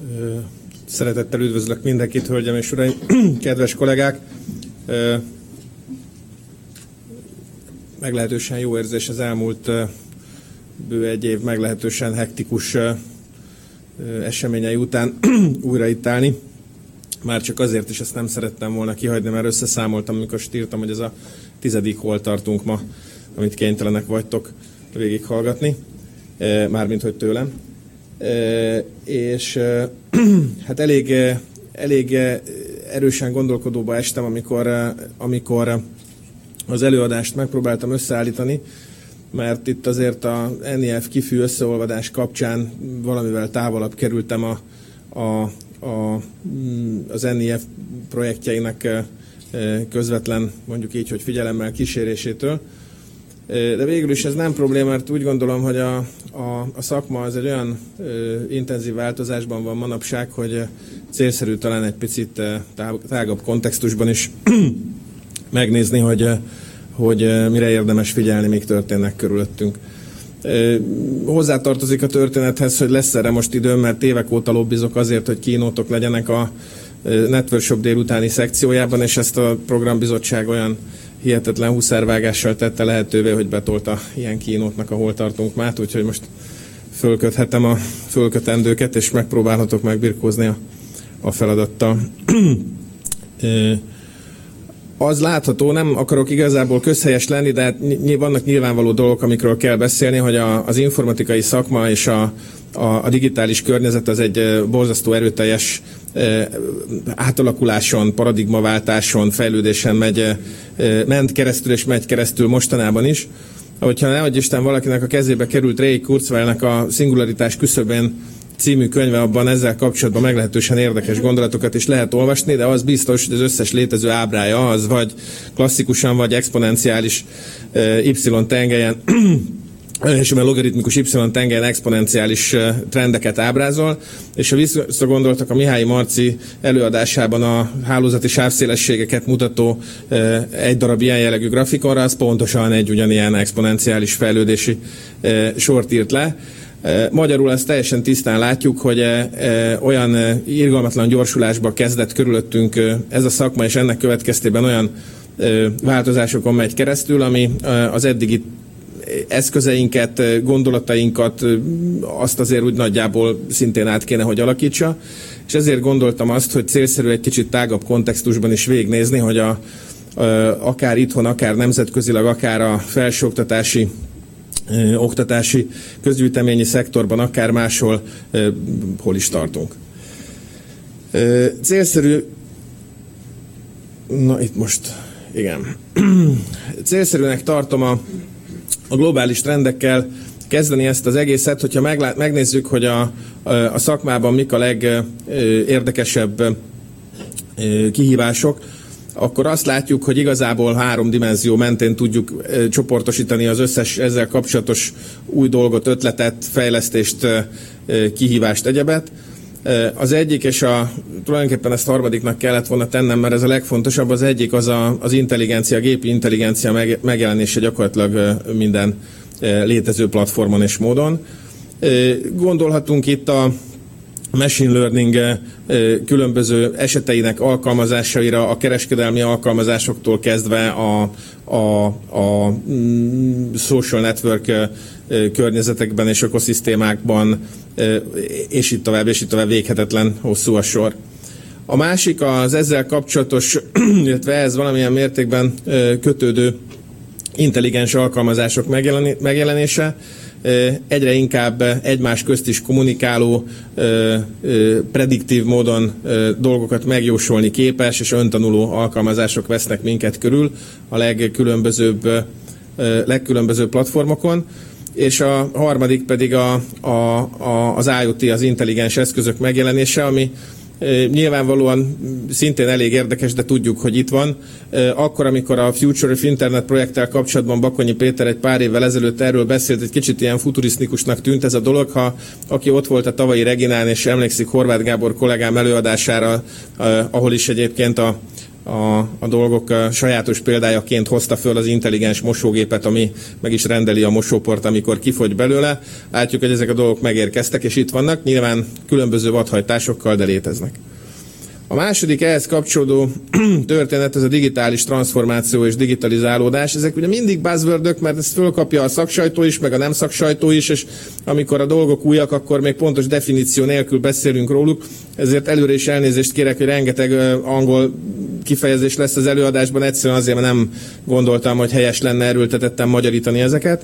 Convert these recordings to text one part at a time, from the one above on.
Szeretettel üdvözlök mindenkit, hölgyem és uraim, kedves kollégák! Meglehetősen jó érzés az elmúlt bő egy év meglehetősen hektikus eseményei után újra itt állni. Már csak azért is ezt nem szerettem volna kihagyni, mert összeszámoltam, amikor írtam, hogy ez a 10. hol tartunk ma, amit kénytelenek vagytok végighallgatni, mármint hogy tőlem. És hát elég erősen gondolkodóba estem, amikor az előadást megpróbáltam összeállítani, mert itt azért a NEF kifű összeolvadás kapcsán valamivel távolabb kerültem az NEF projektjeinek közvetlen, mondjuk így, hogy figyelemmel kísérésétől. De végül is ez nem probléma, mert úgy gondolom, hogy a szakma az egy olyan intenzív változásban van manapság, hogy célszerű talán egy picit tágabb kontextusban is megnézni, hogy mire érdemes figyelni, mik történnek körülöttünk. Hozzátartozik a történethez, hogy lesz erre most időm, mert évek óta lobbizok azért, hogy kínótok legyenek a Network Shop délutáni szekciójában, és ezt a programbizottság olyan hihetetlen húszárvágással tette lehetővé, hogy betolta ilyen kínótnak a hol tartunk mát, úgyhogy most fölköthetem a fölkötendőket, és megpróbálhatok megbirkózni a feladattal. Az látható, nem akarok igazából közhelyes lenni, de hát vannak nyilvánvaló dolgok, amikről kell beszélni, hogy az informatikai szakma és a digitális környezet az egy borzasztó erőteljes átalakuláson, paradigmaváltáson, fejlődésen ment keresztül és megy keresztül mostanában is. Hogyha nehogy Isten valakinek a kezébe került Ray Kurzweilnek a Szingularitás küszöbén című könyve, abban ezzel kapcsolatban meglehetősen érdekes gondolatokat is lehet olvasni, de az biztos, hogy az összes létező ábrája az vagy klasszikusan, vagy exponenciális y-tengelyen, és a logaritmikus y-tengelyen exponenciális trendeket ábrázol, és ha visszagondoltak a Mihály Marci előadásában a hálózati sávszélességeket mutató egy darab ilyen jellegű grafikonra, az pontosan egy ugyanilyen exponenciális fejlődési sort írt le. Magyarul ezt teljesen tisztán látjuk, hogy olyan irgalmatlan gyorsulásba kezdett körülöttünk ez a szakma, és ennek következtében olyan változásokon megy keresztül, ami az eddigi eszközeinket, gondolatainkat azt azért úgy nagyjából szintén át kéne, hogy alakítsa. És ezért gondoltam azt, hogy célszerű egy kicsit tágabb kontextusban is végignézni, hogy akár itthon, akár nemzetközileg, akár a felsőoktatási oktatási, közgyűjteményi szektorban, akár máshol hol is tartunk. Célszerű, itt most, igen. Célszerűnek tartom a globális trendekkel kezdeni ezt az egészet, hogyha megnézzük, hogy a szakmában mik a legérdekesebb kihívások, akkor azt látjuk, hogy igazából 3 dimenzió mentén tudjuk csoportosítani az összes ezzel kapcsolatos új dolgot, ötletet, fejlesztést, kihívást, egyebet. Az egyik, és tulajdonképpen ezt harmadiknak kellett volna tennem, mert ez a legfontosabb, az egyik az intelligencia, gépi intelligencia megjelenése gyakorlatilag minden létező platformon és módon. Gondolhatunk itt a machine learning különböző eseteinek alkalmazásaira, a kereskedelmi alkalmazásoktól kezdve a social network környezetekben és ökoszisztémákban, és itt tovább véghetetlen hosszú a sor. A másik az ezzel kapcsolatos, illetve ez valamilyen mértékben kötődő intelligens alkalmazások megjelenése, egyre inkább egymás közt is kommunikáló, prediktív módon dolgokat megjósolni képes és öntanuló alkalmazások vesznek minket körül a legkülönbözőbb platformokon, és a harmadik pedig az IoT, az intelligens eszközök megjelenése, ami nyilvánvalóan szintén elég érdekes, de tudjuk, hogy itt van. Akkor, amikor a Future of Internet projekttel kapcsolatban Bakonyi Péter egy pár évvel ezelőtt erről beszélt, egy kicsit ilyen futurisztikusnak tűnt ez a dolog. Aki ott volt a tavalyi Reginán, és emlékszik Horváth Gábor kollégám előadására, ahol is egyébként a dolgok sajátos példájaként hozta föl az intelligens mosógépet, ami meg is rendeli a mosóport, amikor kifogy belőle. Látjuk, hogy ezek a dolgok megérkeztek, és itt vannak, nyilván különböző vadhajtásokkal, de léteznek. A második ehhez kapcsolódó történet, ez a digitális transformáció és digitalizálódás. Ezek ugye mindig buzzwordök, mert ezt fölkapja a szaksajtó is, meg a nem szaksajtó is, és amikor a dolgok újak, akkor még pontos definíció nélkül beszélünk róluk. Ezért előre is elnézést kérek, hogy rengeteg angol kifejezés lesz az előadásban, egyszerűen azért, mert nem gondoltam, hogy helyes lenne erőltetetten magyarítani ezeket.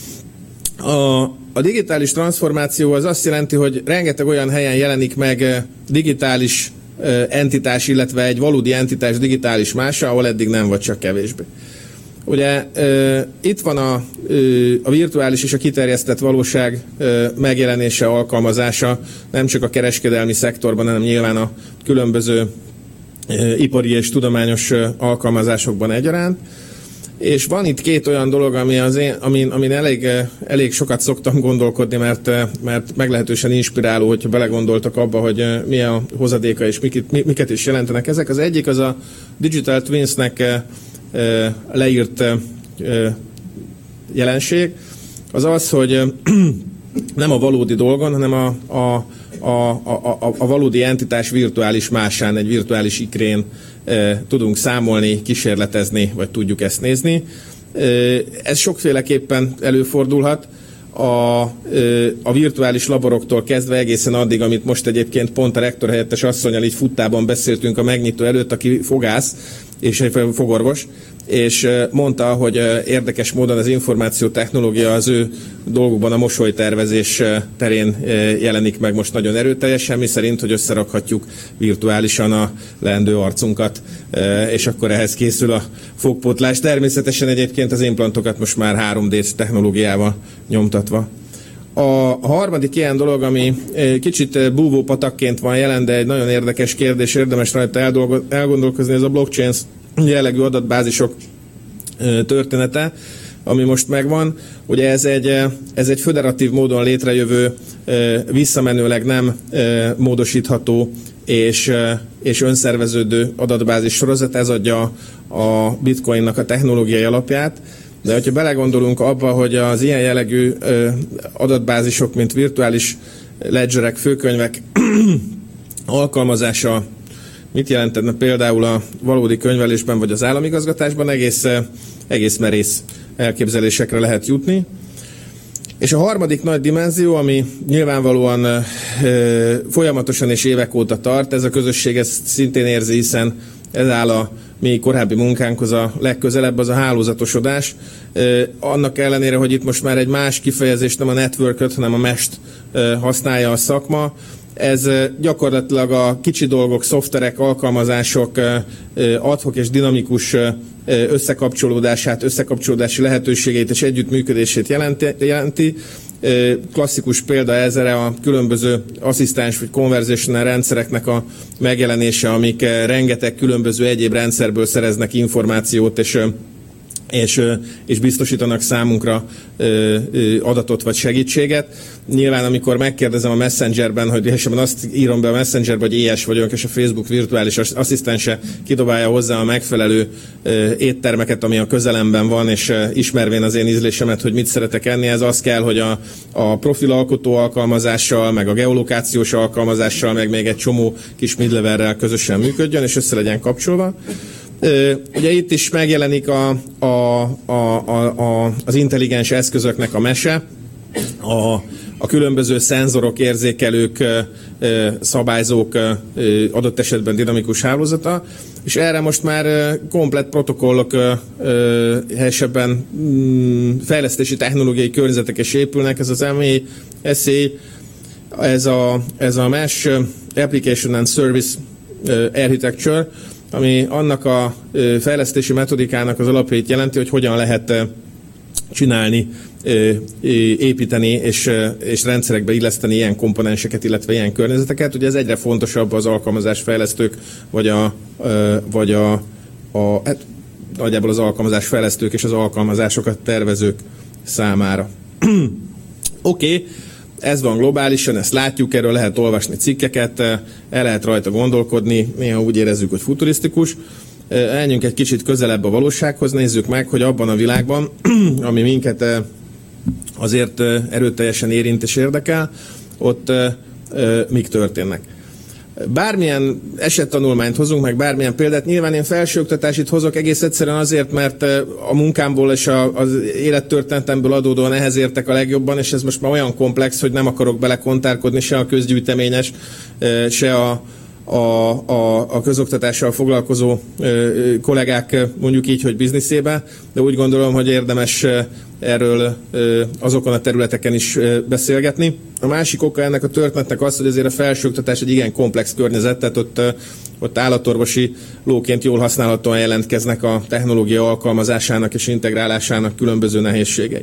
A digitális transformáció az azt jelenti, hogy rengeteg olyan helyen jelenik meg digitális entitás, illetve egy valódi entitás digitális mása, ahol eddig nem, vagy csak kevésbé. Ugye itt van a virtuális és a kiterjesztett valóság megjelenése, alkalmazása nem csak a kereskedelmi szektorban, hanem nyilván a különböző ipari és tudományos alkalmazásokban egyaránt. És van itt két olyan dolog, amin elég sokat szoktam gondolkodni, mert meglehetősen inspiráló, hogyha belegondoltak abba, hogy mi a hozadéka és miket is jelentenek ezek. Az egyik az a Digital Twinsnek leírt jelenség, az az, hogy nem a valódi dolgon, hanem a valódi entitás virtuális másán, egy virtuális ikrén tudunk számolni, kísérletezni, vagy tudjuk ezt nézni. Ez sokféleképpen előfordulhat. A virtuális laboroktól kezdve egészen addig, amit most egyébként pont a rektor helyettes asszonnyal így futtában beszéltünk a megnyitó előtt, aki fogász és fogorvos, és mondta, hogy érdekes módon az információtechnológia az ő dolgokban a mosolytervezés terén jelenik meg most nagyon erőteljesen, mi szerint, hogy összerakhatjuk virtuálisan a leendő arcunkat, és akkor ehhez készül a fogpótlás. Természetesen egyébként az implantokat most már 3D technológiával nyomtatva. A harmadik ilyen dolog, ami kicsit búvópatakként van jelen, de egy nagyon érdekes kérdés, érdemes rajta elgondolkozni, ez a blockchain jellegű adatbázisok története, ami most megvan. Ugye ez egy föderatív módon létrejövő, visszamenőleg nem módosítható és önszerveződő adatbázis sorozat, ez adja a bitcoinnak a technológiai alapját. De hogyha belegondolunk abba, hogy az ilyen jellegű adatbázisok, mint virtuális ledgerek, főkönyvek alkalmazása mit jelentene például a valódi könyvelésben vagy az államigazgatásban, egész merész elképzelésekre lehet jutni. És a harmadik nagy dimenzió, ami nyilvánvalóan folyamatosan és évek óta tart, ez a közösség ezt szintén érzi, hiszen ez áll a mi korábbi munkánkhoz a legközelebb, az a hálózatosodás. Annak ellenére, hogy itt most már egy más kifejezést, nem a networköt, hanem a mesh-t használja a szakma, ez gyakorlatilag a kicsi dolgok, szoftverek, alkalmazások ad-hoc és dinamikus összekapcsolódási lehetőségeit és együttműködését jelenti. Klasszikus példa ezre a különböző asszisztens vagy conversational rendszereknek a megjelenése, amik rengeteg különböző egyéb rendszerből szereznek információt, és biztosítanak számunkra adatot vagy segítséget. Nyilván, amikor megkérdezem a Messengerben, hogy esetben azt írom be a Messengerbe, hogy éhes vagyok, és a Facebook virtuális asszisztense kidobálja hozzá a megfelelő éttermeket, ami a közelemben van, és ismervén az én ízlésemet, hogy mit szeretek enni, ez az kell, hogy a profilalkotó alkalmazással, meg a geolokációs alkalmazással, meg még egy csomó kis midleverrel közösen működjön, és össze legyen kapcsolva. Ugye itt is megjelenik az intelligens eszközöknek a mese, a különböző szenzorok, érzékelők, szabályzók, adott esetben dinamikus hálózata, és erre most már komplett protokollok, helyesebben fejlesztési technológiai környezetek is épülnek, ez az MASA, ez a Mesh Application and Service Architecture, ami annak a fejlesztési metodikának az alapjait jelenti, hogy hogyan lehet csinálni, építeni és rendszerekbe illeszteni ilyen komponenseket, illetve ilyen környezeteket. Ugye ez egyre fontosabb az alkalmazásfejlesztők, hát nagyjából az alkalmazásfejlesztők és az alkalmazásokat tervezők számára. Oké. Ez van globálisan, ezt látjuk, erről lehet olvasni cikkeket, el lehet rajta gondolkodni, néha úgy érezzük, hogy futurisztikus. Elmenjünk egy kicsit közelebb a valósághoz, nézzük meg, hogy abban a világban, ami minket azért erőteljesen érint és érdekel, ott mik történnek. Bármilyen esettanulmányt hozunk, meg bármilyen példát, nyilván én felsőoktatásit hozok egész egyszerűen azért, mert a munkámból és az élettörténetemből adódóan ehhez értek a legjobban, és ez most már olyan komplex, hogy nem akarok belekontárkodni se a közgyűjteményes, se a közoktatással foglalkozó kollégák, mondjuk így, hogy bizniszébe, de úgy gondolom, hogy érdemes erről azokon a területeken is beszélgetni. A másik oka ennek a történetnek az, hogy azért a felsőoktatás egy igen komplex környezet, tehát ott állatorvosi lóként jól használhatóan jelentkeznek a technológia alkalmazásának és integrálásának különböző nehézségei.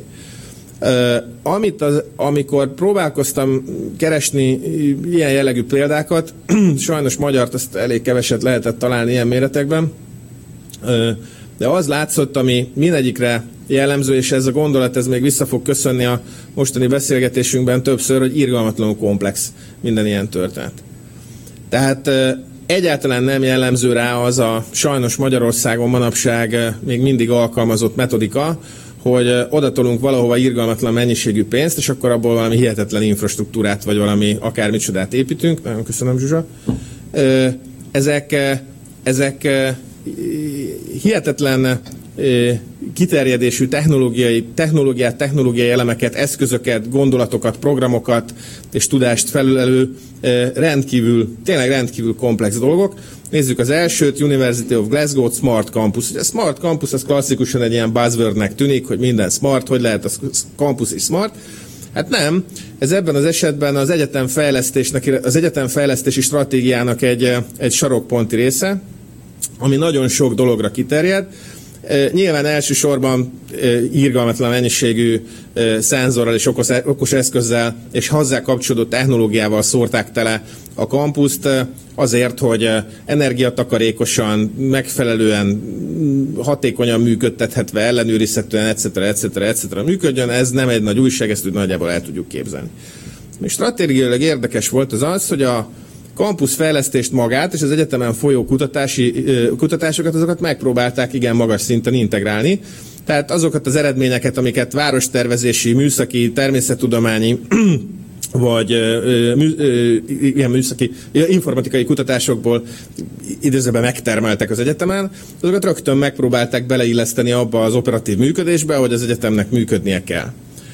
Amikor próbálkoztam keresni ilyen jellegű példákat, sajnos magyart azt elég keveset lehetett találni ilyen méretekben, de az látszott, ami mindegyikre jellemző, és ez a gondolat ez még vissza fog köszönni a mostani beszélgetésünkben többször, hogy irgalmatlanul komplex minden ilyen történet. Tehát egyáltalán nem jellemző rá az a sajnos Magyarországon manapság még mindig alkalmazott metodika, hogy odatolunk valahova irgalmatlan mennyiségű pénzt, és akkor abból valami hihetetlen infrastruktúrát, vagy valami akármicsodát építünk. Nagyon köszönöm, Zsuzsa. Ezek hihetetlen kiterjedésű technológiai elemeket, eszközöket, gondolatokat, programokat és tudást felülelő tényleg rendkívül komplex dolgok. Nézzük az elsőt, University of Glasgow, Smart Campus. A Smart Campus az klasszikusan egy ilyen buzzwordnek tűnik, hogy minden smart, hogy lehet a campus is smart. Hát nem, ez ebben az esetben az egyetemfejlesztési stratégiának egy sarokponti része, ami nagyon sok dologra kiterjed. Nyilván elsősorban irgalmatlan mennyiségű szenzorral és okos eszközzel és hozzá kapcsolódó technológiával szórták tele a kampuszt azért, hogy energiatakarékosan, megfelelően, hatékonyan működtethetve, ellenőrizhetően, etc. működjön. Ez nem egy nagy újság, ezt úgy nagyjából el tudjuk képzelni. És stratégiailag érdekes volt az, hogy a kampusz fejlesztést magát és az egyetemen folyó kutatásokat, azokat megpróbálták igen magas szinten integrálni. Tehát azokat az eredményeket, amiket várostervezési, műszaki, természettudományi vagy ilyen műszaki, informatikai kutatásokból idézőben megtermeltek az egyetemen, azokat rögtön megpróbálták beleilleszteni abba az operatív működésbe, hogy az egyetemnek működnie kell.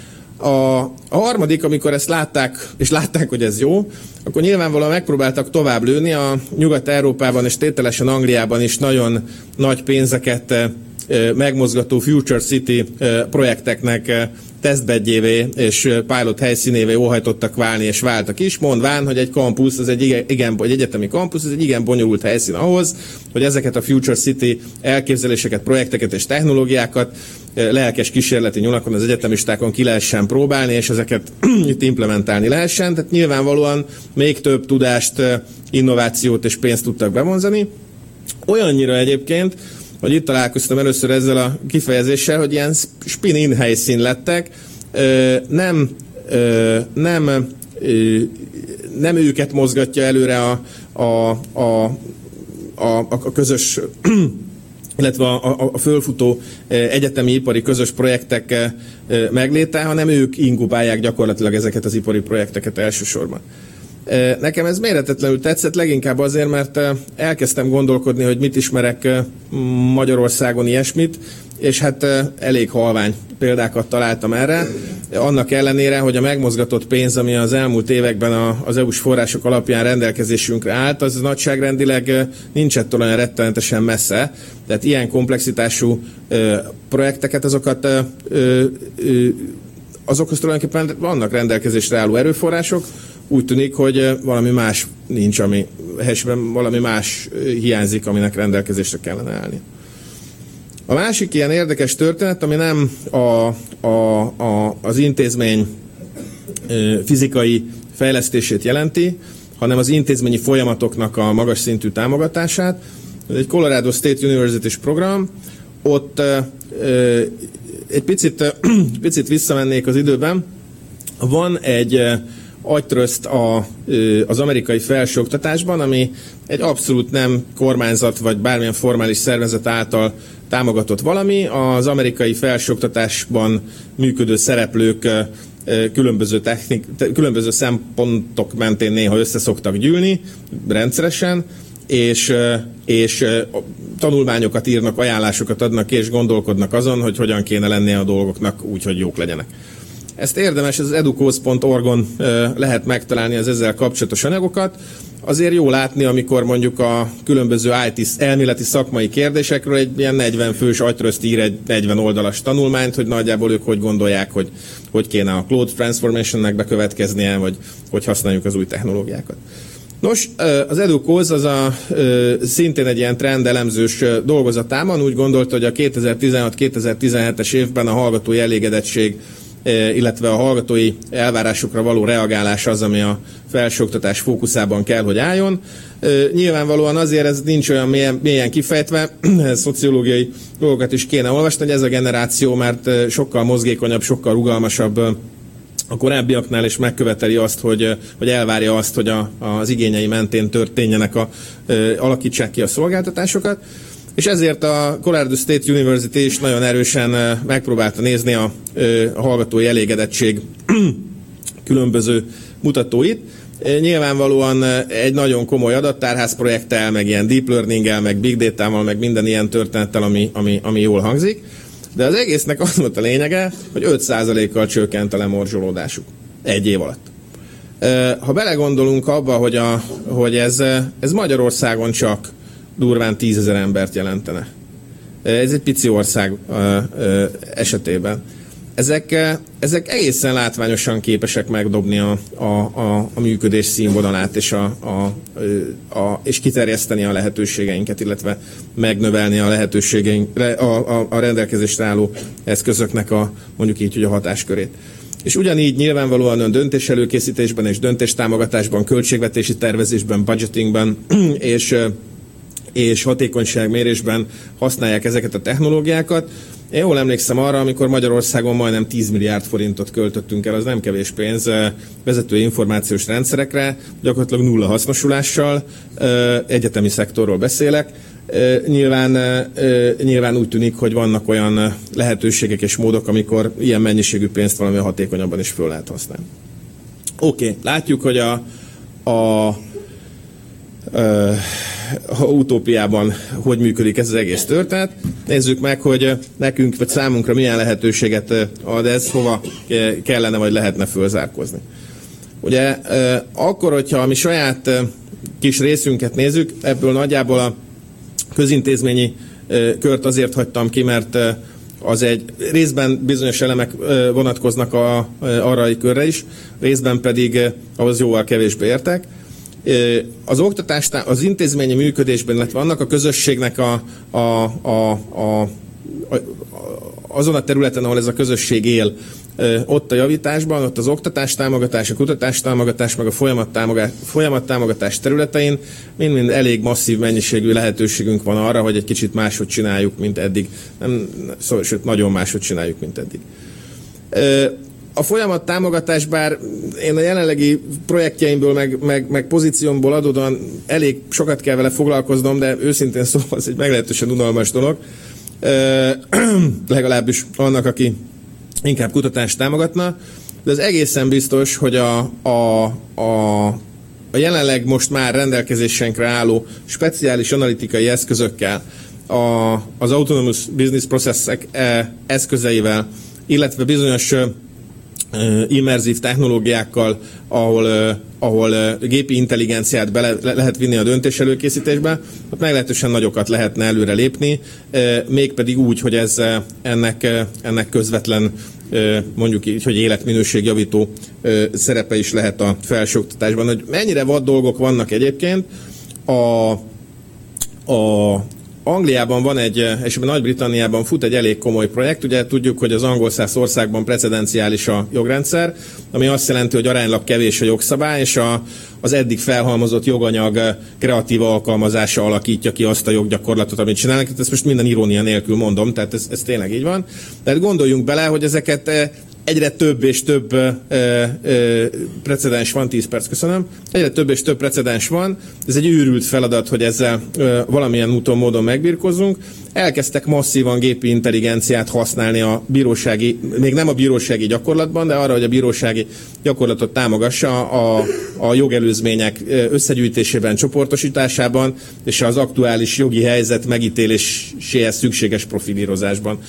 A harmadik, amikor ezt látták, hogy ez jó, akkor nyilvánvalóan megpróbáltak tovább lőni. A Nyugat-Európában és tételesen Angliában is nagyon nagy pénzeket megmozgató Future City projekteknek tesztbedjévé és pilot helyszínévé óhajtottak válni, és váltak is, mondván, hogy egy kampusz, egy egyetemi kampusz, ez egy igen bonyolult helyszín ahhoz, hogy ezeket a Future City elképzeléseket, projekteket és technológiákat lelkes kísérleti nyulakon az egyetemistákon ki lehessen próbálni, és ezeket itt implementálni lehessen. Tehát nyilvánvalóan még több tudást, innovációt és pénzt tudtak bevonzani. Olyannyira egyébként, hogy itt találkoztam először ezzel a kifejezéssel, hogy ilyen spin-in helyszín lettek, nem őket mozgatja előre a közös, illetve a fölfutó egyetemi ipari közös projektek megléte, hanem ők inkubálják gyakorlatilag ezeket az ipari projekteket elsősorban. Nekem ez méretetlenül tetszett, leginkább azért, mert elkezdtem gondolkodni, hogy mit ismerek Magyarországon ilyesmit, és hát elég halvány példákat találtam erre. Annak ellenére, hogy a megmozgatott pénz, ami az elmúlt években az EU-s források alapján rendelkezésünkre állt, az nagyságrendileg nincs ettől olyan rettenetesen messze. Tehát ilyen komplexitású projekteket, azokhoz tulajdonképpen vannak rendelkezésre álló erőforrások. Úgy tűnik, hogy valami más nincs, valami más hiányzik, aminek rendelkezésre kellene állni. A másik ilyen érdekes történet, ami nem az intézmény fizikai fejlesztését jelenti, hanem az intézményi folyamatoknak a magas szintű támogatását. Ez egy Colorado State University-s program. Ott egy picit visszamennék az időben. Van agytröszt az amerikai felsőoktatásban, ami egy abszolút nem kormányzat vagy bármilyen formális szervezet által támogatott valami. Az amerikai felsőoktatásban működő szereplők különböző szempontok mentén néha összeszoktak gyűlni rendszeresen, és tanulmányokat írnak, ajánlásokat adnak és gondolkodnak azon, hogy hogyan kéne lennie a dolgoknak úgy, hogy jók legyenek. Ezt érdemes, az educause.org-on lehet megtalálni az ezzel kapcsolatos anyagokat. Azért jó látni, amikor mondjuk a különböző IT elméleti szakmai kérdésekről egy ilyen 40 fős agytröszt ír egy 40 oldalas tanulmányt, hogy nagyjából ők hogy gondolják, hogy kéne a cloud transformationnek bekövetkeznie, vagy hogy használjuk az új technológiákat. Nos, az Educause az szintén egy ilyen trendelemzős dolgozatában úgy gondolta, hogy a 2016-2017-es évben a hallgatói elégedettség, illetve a hallgatói elvárásokra való reagálás az, ami a felsőoktatás fókuszában kell, hogy álljon. Nyilvánvalóan azért ez nincs olyan mélyen kifejtve, szociológiai dolgokat is kéne olvasni, hogy ez a generáció mert sokkal mozgékonyabb, sokkal rugalmasabb a korábbiaknál, és megköveteli azt, hogy elvárja azt, hogy az igényei mentén történjenek, alakítsák ki a szolgáltatásokat. És ezért a Colorado State University is nagyon erősen megpróbálta nézni a hallgatói elégedettség különböző mutatóit. Nyilvánvalóan egy nagyon komoly adattárház projekttel, meg ilyen deep learninggel, meg big data-val, meg minden ilyen történettel, ami jól hangzik. De az egésznek az volt a lényege, hogy 5%-kal csökkent a lemorzsolódásuk egy év alatt. Ha belegondolunk abba, hogy ez Magyarországon csak durván 10 000 embert jelentene. Ez egy pici ország esetében. Ezek egészen látványosan képesek megdobni a működés színvonalát és kiterjeszteni a lehetőségeinket, illetve megnövelni a a rendelkezésre álló eszközöknek mondjuk így, hogy a hatáskörét. És ugyanígy nyilvánvalóan a döntéselőkészítésben és döntéstámogatásban, költségvetési tervezésben, budgetingben és hatékonyságmérésben használják ezeket a technológiákat. Én jól emlékszem arra, amikor Magyarországon majdnem 10 milliárd forintot költöttünk el, az nem kevés pénz vezető információs rendszerekre, gyakorlatilag nulla hasznosulással, egyetemi szektorról beszélek. Nyilván úgy tűnik, hogy vannak olyan lehetőségek és módok, amikor ilyen mennyiségű pénzt valami hatékonyabban is föl lehet használni. Oké, látjuk, hogy a utópiában hogy működik ez az egész történet. Nézzük meg, hogy nekünk vagy számunkra milyen lehetőséget ad ez, hova kellene vagy lehetne fölzárkózni. Ugye akkor, hogyha mi saját kis részünket nézzük, ebből nagyjából a közintézményi kört azért hagytam ki, mert az egy részben bizonyos elemek vonatkoznak arra a körre is, részben pedig ahhoz jóval kevésbé értek. Az oktatás, az intézményi működésben, illetve annak a közösségnek azon a területen, ahol ez a közösség él, ott a javításban, ott az oktatás támogatás, a kutatás támogatás, meg a folyamat támogatás területein mind elég masszív mennyiségű lehetőségünk van arra, hogy egy kicsit máshogy csináljuk, mint eddig. Sőt, nagyon máshogy csináljuk, mint eddig. A folyamat támogatás, bár én a jelenlegi projektjeimből, meg pozíciómból adódóan elég sokat kell vele foglalkoznom, de őszintén szóval ez egy meglehetősen unalmas dolog. Legalábbis annak, aki inkább kutatást támogatna, de az egészen biztos, hogy a jelenleg most már rendelkezésünkre álló speciális analitikai eszközökkel, az Autonomous Business Processek eszközeivel, illetve bizonyos immerzív technológiákkal, ahol gépi intelligenciát lehet vinni a döntés előkészítésbe, ott meglehetősen nagyokat lehetne előre lépni, mégpedig úgy, hogy ennek közvetlen, mondjuk így, hogy életminőségjavító szerepe is lehet a felsőoktatásban. Hogy mennyire vad dolgok vannak egyébként, Angliában van és Nagy-Britanniában fut egy elég komoly projekt. Ugye tudjuk, hogy az angolszász országban precedenciális a jogrendszer, ami azt jelenti, hogy aránylag kevés a jogszabály, és az eddig felhalmozott joganyag kreatív alkalmazása alakítja ki azt a joggyakorlatot, amit csinálnak. Ezt most minden irónia nélkül mondom, tehát ez tényleg így van. Tehát gondoljunk bele, hogy ezeket egyre több és több precedens van, 10 perc, köszönöm. Egyre több és több precedens van, ez egy őrült feladat, hogy ezzel valamilyen úton, módon megbirkózzunk. Elkezdtek masszívan gépi intelligenciát használni a bírósági, még nem a bírósági gyakorlatban, de arra, hogy a bírósági gyakorlatot támogassa a jogelőzmények összegyűjtésében, csoportosításában, és az aktuális jogi helyzet megítéléséhez szükséges profilírozásban.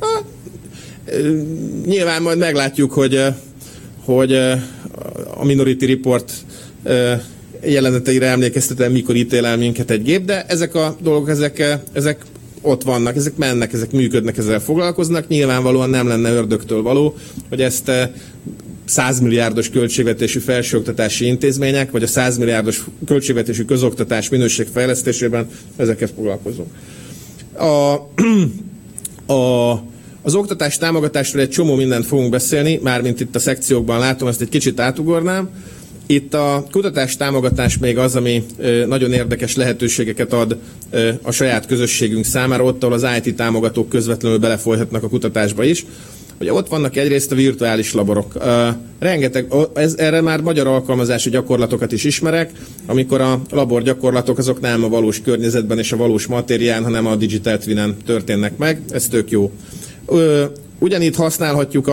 Nyilván majd meglátjuk, hogy a Minority Report jeleneteire emlékeztetően mikor ítél el minket egy gép, de ezek a dolgok, ezek ott vannak, ezek mennek, ezek működnek, ezzel foglalkoznak. Nyilvánvalóan nem lenne ördögtől való, hogy ezt 100 milliárdos költségvetésű felsőoktatási intézmények, vagy a 100 milliárdos költségvetésű közoktatás minőségfejlesztésében ezeket foglalkozunk. Az oktatás támogatásról egy csomó mindent fogunk beszélni, mármint itt a szekciókban látom, ezt egy kicsit átugornám. Itt a kutatás támogatás még az, ami nagyon érdekes lehetőségeket ad a saját közösségünk számára, ott, ahol az IT támogatók közvetlenül belefolyhatnak a kutatásba is. Ugye ott vannak egyrészt a virtuális laborok. Rengeteg, erre már magyar alkalmazási gyakorlatokat is ismerek, amikor a labor gyakorlatok azok nem a valós környezetben és a valós matérián, hanem a Digital Twin-en történnek meg. Ez tök jó. Ugyanitt használhatjuk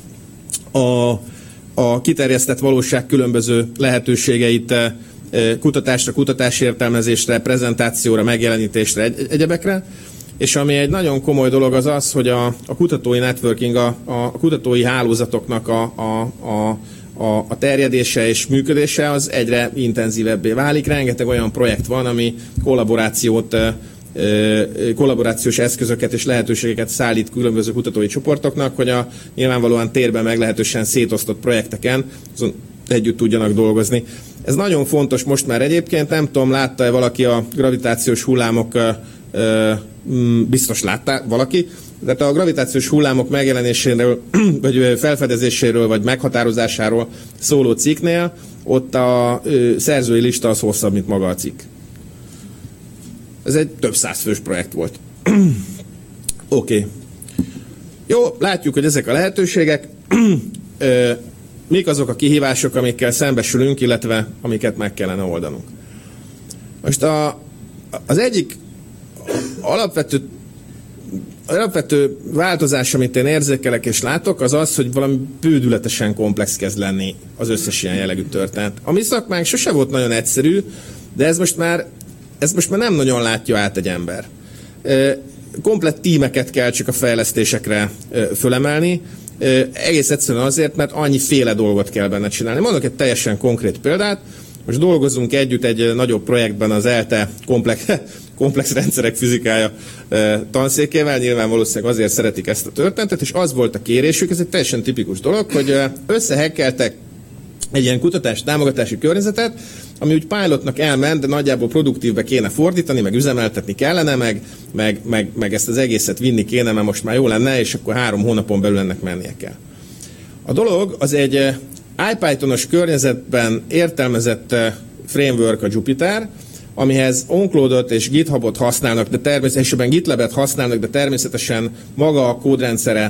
a kiterjesztett valóság különböző lehetőségeit kutatásra, kutatásértelmezésre, prezentációra, megjelenítésre, egyebekre. És ami egy nagyon komoly dolog az az, hogy a kutatói networking, a kutatói hálózatoknak a terjedése és működése az egyre intenzívebbé válik. Rengeteg olyan projekt van, ami kollaborációs eszközöket és lehetőségeket szállít különböző kutatói csoportoknak, hogy a nyilvánvalóan térben meglehetősen szétosztott projekteken azon együtt tudjanak dolgozni. Ez nagyon fontos most már egyébként, nem tudom, látta-e valaki a gravitációs hullámok, biztos látta valaki, tehát a gravitációs hullámok megjelenéséről, vagy felfedezéséről, vagy meghatározásáról szóló cikknél, ott a szerzői lista az hosszabb, mint maga a cikk. Ez egy több száz fős projekt volt. Oké. Jó, látjuk, hogy ezek a lehetőségek. Mik azok a kihívások, amikkel szembesülünk, illetve amiket meg kellene oldanunk. Most az egyik alapvető változás, amit én érzékelek és látok, az az, hogy valami bődületesen komplex kezd lenni az összes ilyen jellegű történet. A mi szakmánk sose volt nagyon egyszerű, de ez most már nem nagyon látja át egy ember. Komplett tímeket kell csak a fejlesztésekre fölemelni, egész egyszerűen azért, mert annyiféle dolgot kell benne csinálni. Mondok egy teljesen konkrét példát, most dolgozunk együtt egy nagyobb projektben az ELTE komplex rendszerek fizikája tanszékével, nyilván valószínűleg azért szeretik ezt a történetet, és az volt a kérésük, ez egy teljesen tipikus dolog, hogy összehekkeltek egy ilyen kutatás támogatási környezetet, ami úgy pilotnak elment, de nagyjából produktívbe kéne fordítani, meg üzemeltetni kellene, meg ezt az egészet vinni kéne, mert most már jó lenne, és akkor 3 hónapon belül ennek mennie kell. A dolog az egy IPython-os környezetben értelmezett framework, a Jupyter, amihez OnCloud-ot és GitHub-ot használnak, de természetesen GitLab-et használnak, de természetesen maga a kódrendszere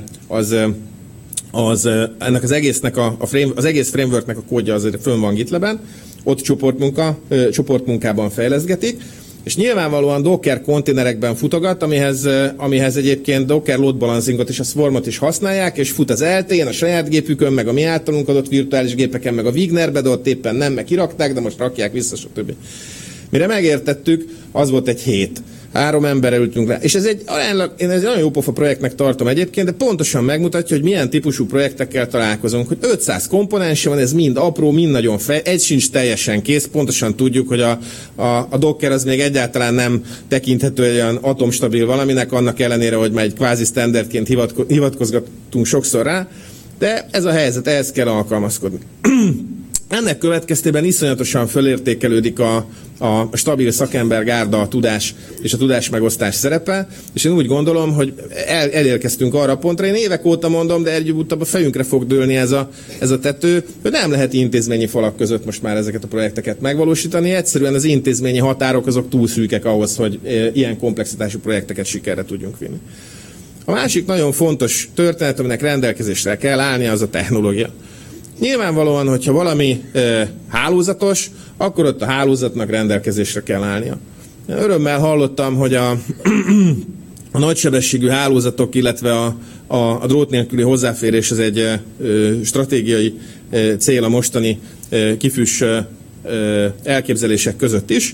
az ennek az egésznek az egész frameworknek a kódja azért fönn van GitLab-en, ott csoportmunkában fejleszgetik, és nyilvánvalóan Docker konténerekben futogat, amihez egyébként Docker load balancingot és a Swarmot is használják, és fut az LTE-n, a saját gépükön, meg a mi általunk adott virtuális gépeken, meg a Wignerbe, de ott éppen nem, meg kirakták, de most rakják vissza, stb. Mire megértettük, az volt egy hét. 3 emberrel ültünk le. És ez egy nagyon jó pofa projektnek tartom egyébként, de pontosan megmutatja, hogy milyen típusú projektekkel találkozunk, hogy 500 komponense van, ez mind apró, mind nagyon egy sincs teljesen kész, pontosan tudjuk, hogy a Docker az még egyáltalán nem tekinthető egy olyan atomstabil valaminek, annak ellenére, hogy már egy kvázi standardként hivatkozgatunk sokszor rá, de ez a helyzet, ehhez kell alkalmazkodni. Ennek következtében iszonyatosan fölértékelődik a stabil szakembergárda, a tudás és a tudásmegosztás szerepe, és én úgy gondolom, hogy elérkeztünk arra a pontra, én évek óta mondom, de együtt a fejünkre fog dőlni ez a tető, hogy nem lehet intézményi falak között most már ezeket a projekteket megvalósítani, egyszerűen az intézményi határok azok túl szűkek ahhoz, hogy ilyen komplexitású projekteket sikerre tudjunk vinni. A másik nagyon fontos történet, aminek rendelkezésre kell állnia, az a technológia. Nyilvánvalóan, hogyha valami hálózatos, akkor ott a hálózatnak rendelkezésre kell állnia. Örömmel hallottam, hogy a nagysebességű hálózatok, illetve a drót nélküli hozzáférés az egy stratégiai cél a mostani kifűs elképzelések között is.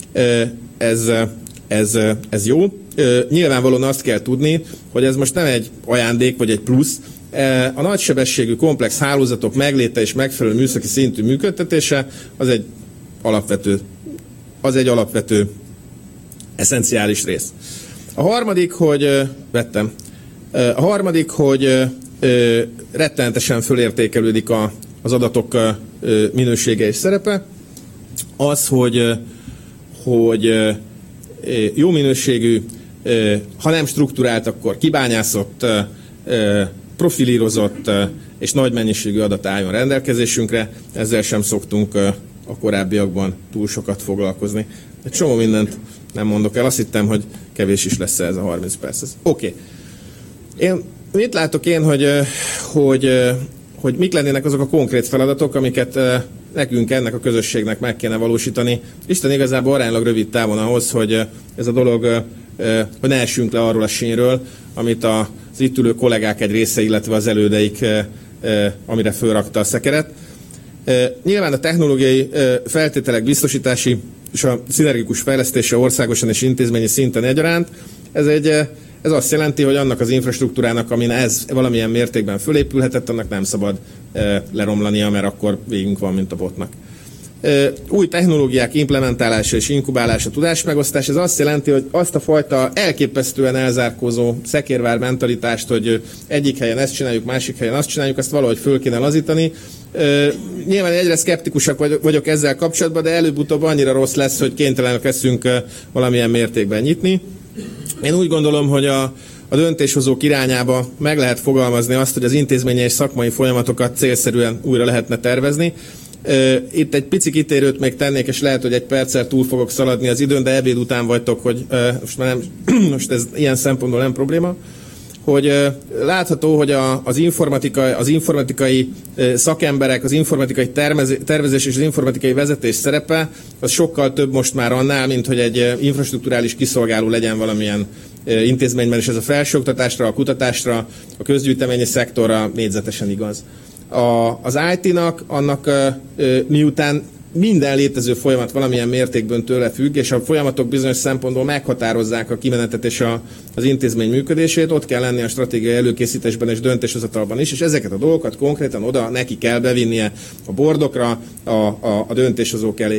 Ez jó. Nyilvánvalóan azt kell tudni, hogy ez most nem egy ajándék vagy egy plusz. A nagysebességű komplex hálózatok megléte és megfelelő műszaki szintű működtetése az egy alapvető eszenciális rész. A harmadik, hogy rettenetesen fölértékelődik az adatok minősége és szerepe, az, hogy jó minőségű, ha nem strukturált, akkor kibányászott, profilírozott és nagy mennyiségű adat álljon rendelkezésünkre. Ezzel sem szoktunk a korábbiakban túl sokat foglalkozni. Egy csomó mindent nem mondok el, azt hittem, hogy kevés is lesz ez a 30 perc. Oké. Mit látok én, hogy mik lennének azok a konkrét feladatok, amiket nekünk, ennek a közösségnek meg kéne valósítani. Isten igazából aránylag rövid távon ahhoz, hogy ez a dolog, hogy ne essünk le arról a sínről, amit az itt ülő kollégák egy része, illetve az elődeik, amire fölrakta a szekeret. Nyilván a technológiai feltételek biztosítási és a szinergikus fejlesztése országosan és intézményi szinten egyaránt, ez azt jelenti, hogy annak az infrastruktúrának, amin ez valamilyen mértékben fölépülhetett, annak nem szabad leromlania, mert akkor végünk van, mint a botnak. Új technológiák implementálása és inkubálása, tudásmegosztás, ez azt jelenti, hogy azt a fajta elképesztően elzárkózó szekérvár mentalitást, hogy egyik helyen ezt csináljuk, másik helyen azt csináljuk, azt valahogy föl kéne lazítani. Nyilván egyre szkeptikusak vagyok ezzel kapcsolatban, de előbb-utóbb annyira rossz lesz, hogy kénytelenek leszünk valamilyen mértékben nyitni. Én úgy gondolom, hogy a döntéshozók irányába meg lehet fogalmazni azt, hogy az intézményi és szakmai folyamatokat célszerűen újra lehetne tervezni. Itt egy pici kitérőt még tennék, és lehet, hogy egy perccel túl fogok szaladni az időn, de ebéd után vagytok, hogy most ez ilyen szempontból nem probléma, hogy látható, hogy az informatikai szakemberek, az informatikai tervezés és az informatikai vezetés szerepe az sokkal több most már annál, mint hogy egy infrastrukturális kiszolgáló legyen valamilyen intézményben, és ez a felsőoktatásra, a kutatásra, a közgyűjteményi szektorra négyzetesen igaz. Az IT-nak annak miután minden létező folyamat valamilyen mértékben tőle függ, és a folyamatok bizonyos szempontból meghatározzák a kimenetet és az intézmény működését, ott kell lenni a stratégiai előkészítésben és döntéshozatalban is, és ezeket a dolgokat konkrétan oda neki kell bevinnie a boardokra, a döntéshozók elé.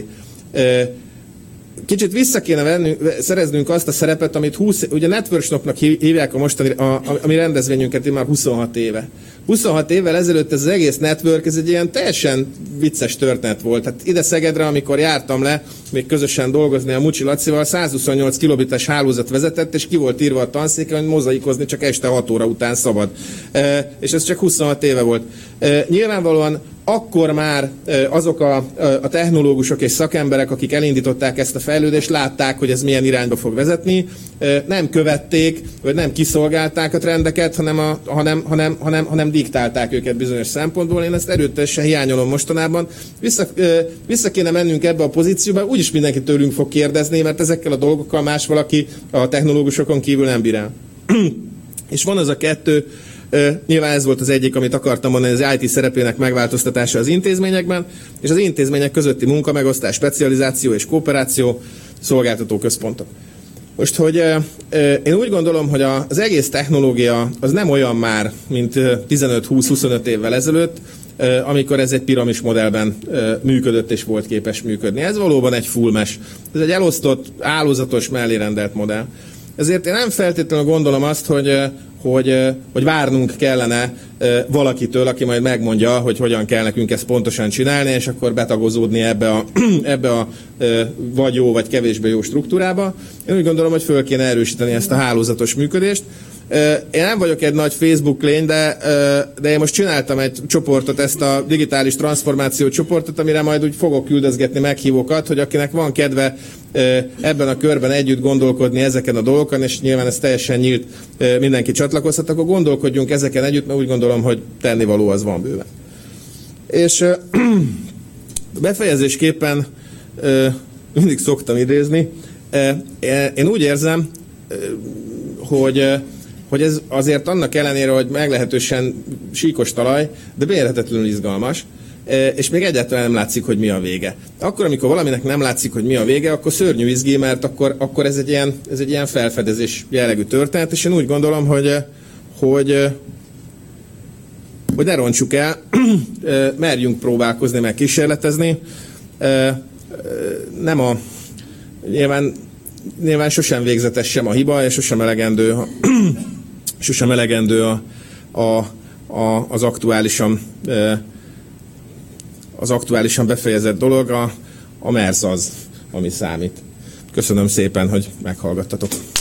Kicsit vissza kéne szereznünk azt a szerepet, amit ugye Networksnopnak hívják a mostani, a mi rendezvényünket már 26 éve. 26 évvel ezelőtt ez az egész network, ez egy ilyen teljesen vicces történet volt. Hát ide Szegedre, amikor jártam le, még közösen dolgozni a Mucsi Lacival, 128 kilobites hálózat vezetett, és ki volt írva a tanszéken, hogy mozaikozni csak este 6 óra után szabad. És ez csak 26 éve volt. Nyilvánvalóan akkor már azok a technológusok és szakemberek, akik elindították ezt a fejlődést, látták, hogy ez milyen irányba fog vezetni, nem követték, vagy nem kiszolgálták a trendeket, hanem diktálták őket bizonyos szempontból. Én ezt erőteljesen hiányolom mostanában. Vissza kéne mennünk ebbe a pozícióba, úgyis mindenki tőlünk fog kérdezni, mert ezekkel a dolgokkal más valaki a technológusokon kívül nem bír el. És van az a kettő, nyilván ez volt az egyik, amit akartam mondani, az IT szerepének megváltoztatása az intézményekben, és az intézmények közötti munkamegosztás, specializáció és kooperáció, szolgáltató központok. Most, hogy én úgy gondolom, hogy az egész technológia az nem olyan már, mint 15-20-25 évvel ezelőtt, amikor ez egy piramis modellben működött és volt képes működni. Ez valóban egy full mesh. Ez egy elosztott, állózatos, mellérendelt modell. Ezért én nem feltétlenül gondolom azt, hogy várnunk kellene valakitől, aki majd megmondja, hogy hogyan kell nekünk ezt pontosan csinálni, és akkor betagozódni ebbe a vagy jó, vagy kevésbé jó struktúrába. Én úgy gondolom, hogy föl kéne erősíteni ezt a hálózatos működést. Én nem vagyok egy nagy Facebook lény, de én most csináltam egy csoportot, ezt a digitális transformáció csoportot, amire majd úgy fogok küldözgetni meghívókat, hogy akinek van kedve ebben a körben együtt gondolkodni ezeken a dolgokon, és nyilván ez teljesen nyílt, mindenki csatlakozhat, akkor gondolkodjunk ezeken együtt, mert úgy gondolom, hogy tennivaló az van bőven. És befejezésképpen mindig szoktam idézni, én úgy érzem, hogy ez azért annak ellenére, hogy meglehetősen síkos talaj, de mérhetetlenül izgalmas, és még egyáltalán nem látszik, hogy mi a vége. Akkor, amikor valaminek nem látszik, hogy mi a vége, akkor szörnyű izgi, mert akkor ez egy ilyen felfedezés jellegű történet, és én úgy gondolom, hogy ne rontsuk el, merjünk próbálkozni, meg kísérletezni. Nyilván sosem végzetes sem a hiba, és sosem elegendő az aktuálisan befejezett dolog, a MERS az, ami számít. Köszönöm szépen, hogy meghallgattatok.